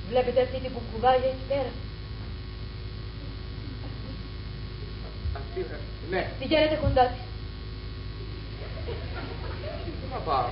Βλέπετε αυτή την κουκουβάγια εκεί πέρα? Αυτή, ναι. Πηγαίνετε κοντά της. Πού θα πάω?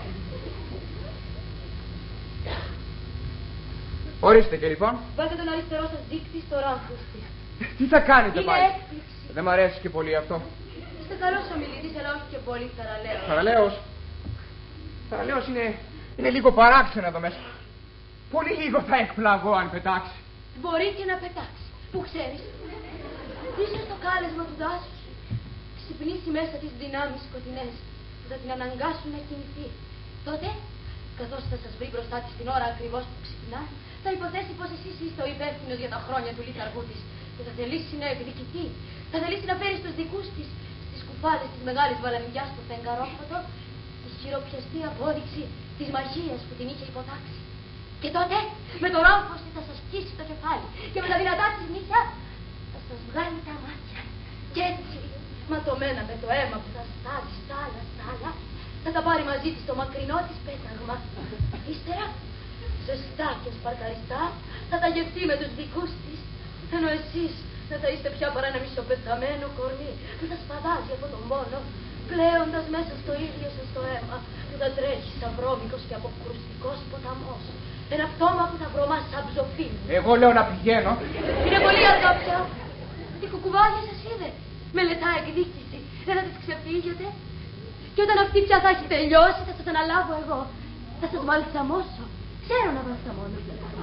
Ορίστε και λοιπόν. Βάλτε τον αριστερό σας δείκτη στο ράμφος της. Τι θα κάνετε είναι πάλι? έκπληξη. Δεν μ' αρέσει και πολύ αυτό. Είστε καλός ομιλητής, αλλά όχι και πολύ θαραλέος. Θαραλέος? Θαραλέος είναι λίγο παράξενο εδώ μέσα. Πολύ λίγο θα εκπλαγώ αν πετάξει. Μπορεί και να πετάξει. Πού ξέρεις? Ίσως το κάλεσμα του δάσους ξυπνήσει μέσα τις δυνάμεις σκοτεινές που θα την αναγκάσουν να κινηθεί. Τότε, καθώς θα σας βρει μπροστά της την ώρα ακριβώς που ξυπνά, θα υποθέσει πως εσείς είστε ο υπεύθυνος για τα χρόνια του λίθαργού της και θα θελήσει να εκδικηθεί. Θα θελήσει να φέρει στους δικούς της, στις κουφάδες της μεγάλης βαλαμιδιάς στο φεγγαρόφωτο, τη χειροπιαστή απόδειξη της μαγείας που την είχε υποτάξει. Και τότε, με το ράμφος της θα σας σκίσει το κεφάλι και με τα δυνατά της νύχια θα σας βγάλει τα μάτια. Και έτσι, ματωμένα με το αίμα που θα στάλει στάλα, θα τα πάρει μαζί της το μακρινό της πέταγμα. Ύστερα, ζεστά και σπαρταριστά, θα τα γευτεί με τους δικούς της, ενώ εσείς δεν θα είστε πια παρά ένα μισοπεθαμένο κορμί που θα σπαδάζει από τον πόνο, πλέοντας μέσα στο ίδιο σας το αίμα που θα τρέχει σαν βρώμικος και αποκρουστικός ποταμός. Ένα πτώμα που θα βρωμά σαν ψοφίλι. Εγώ λέω να πηγαίνω. Είναι πολύ αργά πια. Η κουκουβάγια σας είδε. Μελετά εκδίκηση. Δεν θα τις ξεφύγετε. Και όταν αυτή πια θα έχει τελειώσει, θα σας αναλάβω εγώ. Θα σας βαλσαμώσω. Ξέρω να βαλσαμώνω.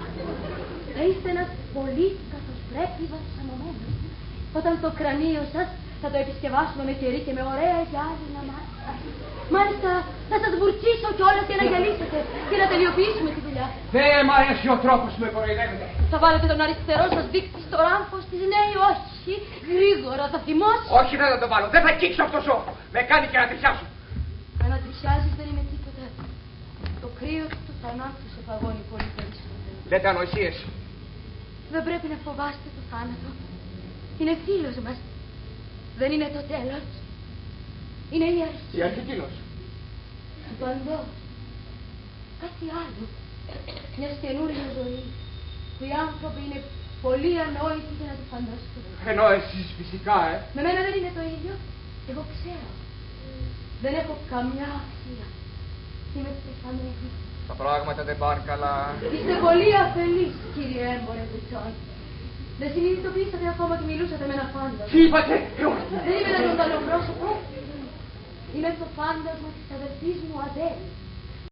Θα είστε ένας πολύ καθώς πρέπει βαλσαμωμένος. Όταν το κρανίο σας θα το επισκευάσουμε με κερί και με ωραία γυάλινα μάτια. Μάλιστα, θα σας βουρτσίσω κιόλας για να γυαλίσετε και να τελειοποιήσουμε τη δουλειά. Δεν μ' αρέσει ο τρόπος που με κοροϊδεύετε. Θα βάλετε τον αριστερό σας δείκτη στο ράμφος της? Ναι ή όχι? Γρήγορα θα θυμώσει. Όχι, δεν θα το βάλω. Δεν θα κύξω αυτό σώφο. Με κάνει και να τριχιάσω. Αν τριχιάζεις δεν είναι τίποτα. Το κρύο του θανάτου σε παγώνει πολύ περισσότερο. Λέτε ανοησίες. Δεν πρέπει να φοβάστε το θάνατο. Είναι φίλος μας. Δεν είναι το τέλος. Είναι η αρχή. Η αρχή τίνος? Του παντός. Κάτι άλλο. Μια καινούργια ζωή που οι άνθρωποι είναι πολύ ανόητοι για να το φανταστούν. Ενώ εσείς φυσικά, Με μένα δεν είναι το ίδιο. Εγώ ξέρω. Δεν έχω καμιά αξία. Είμαι πεθαμένη. Τα πράγματα δεν πάνε καλά. Είστε πολύ αφελείς, κύριε έμπορε Κουτσόν. Δεν συνειδητοποιήσατε ακόμα ότι μιλούσατε με ένα φάντασμα. Τι είπατε? Δεν είμαι ένα ζωντανό πρόσωπο. Είμαι το φάντασμα της αδερφής μου Αδέλη.